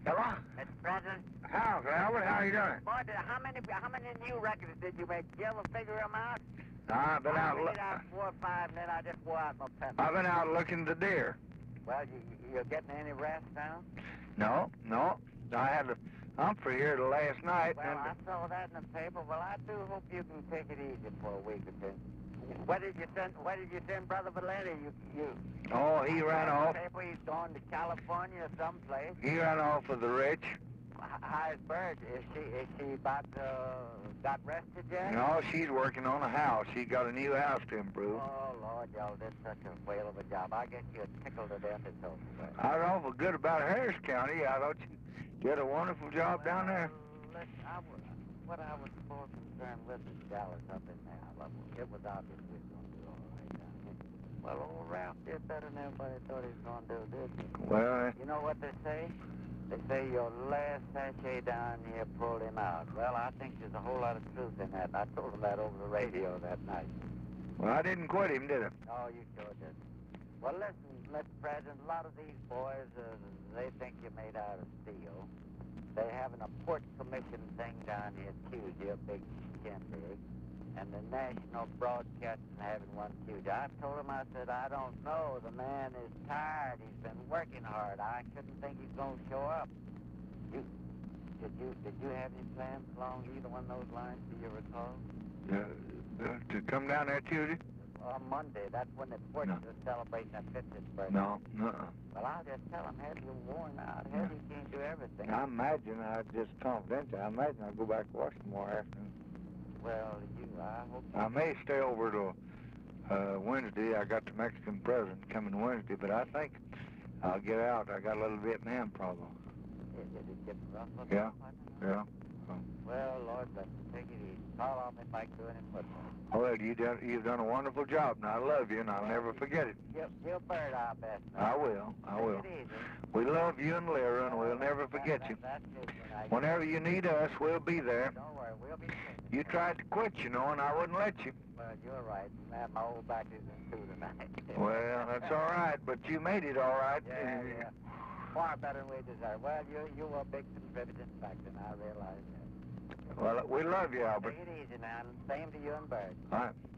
Hello? Mr. President. How's Albert? How you doing? Boy, how many new records did you make? Did you ever figure them out? I've been out. I made out 4 or 5, and then I just wore out my pen. I've been out looking at the deer. Well, you're getting any rest now? No. I had a Humphrey here last night. Well, I saw that in the paper. Well, I do hope you can take it easy for a week or two. Where did you send Brother Valenti? Oh, he ran off. Paper, he's going to California or someplace. He ran off with the rich. How's Bird? Is she about got rested yet? No, she's working on a house. She got a new house to improve. Oh, Lord, y'all did such a whale of a job. I guess you're tickled to death it's over. I was awful good about Harris County. I thought you did a wonderful job down there. Listen, what I was more concerned with is Dallas up in there. It was obvious we were going to do all right down here. Well, old Ralph did better than everybody thought he was going to do, didn't he? Well, you know what they say? They say your last sachet down here pulled him out. Well, I think there's a whole lot of truth in that, and I told him that over the radio that night. Well, I didn't quit him, did I? No, you sure did. Well, listen, Mr. President, a lot of these boys, they think you're made out of steel. They're having a port commission thing down here Tuesday, a big shindig, and the national broadcasting having one Tuesday. I told him, I said, I don't know. The man is tired. He's been working hard. I shouldn't think he's going to show up. Did you have any plans along either one of those lines? Do you recall? To come down there Tuesday? On Monday. That's when the port is celebrating their 50th birthday. No. Well, I'll just tell him, Hetty, you're worn out. Hetty can't do everything. I imagine, just confidential, I imagine I'll go back to Washington tomorrow afternoon. Well, I hope... I may stay over till Wednesday. I got the Mexican president coming Wednesday, but I think I'll get out. I got a little Vietnam problem. Did it get rough? Yeah. Well, Lord bless you. Take it easy. Call off if I can do any football. Well, you've done a wonderful job, and I love you, and I'll never forget it. Give Bird our best. I will. Take it easy. We love you and Lyra, and we'll never forget you. That's it. Whenever you need us, we'll be there. Don't worry, we'll be there. You tried to quit, and I wouldn't let you. Well, you're right. Man, my old back is in two tonight. Well, that's all right, but you made it all right. Yeah. Far better than we deserve. Well, you were a big contributing factor, and I realize that. Well, we love you, Albert. Take it easy now. Same to you and Bird. All right.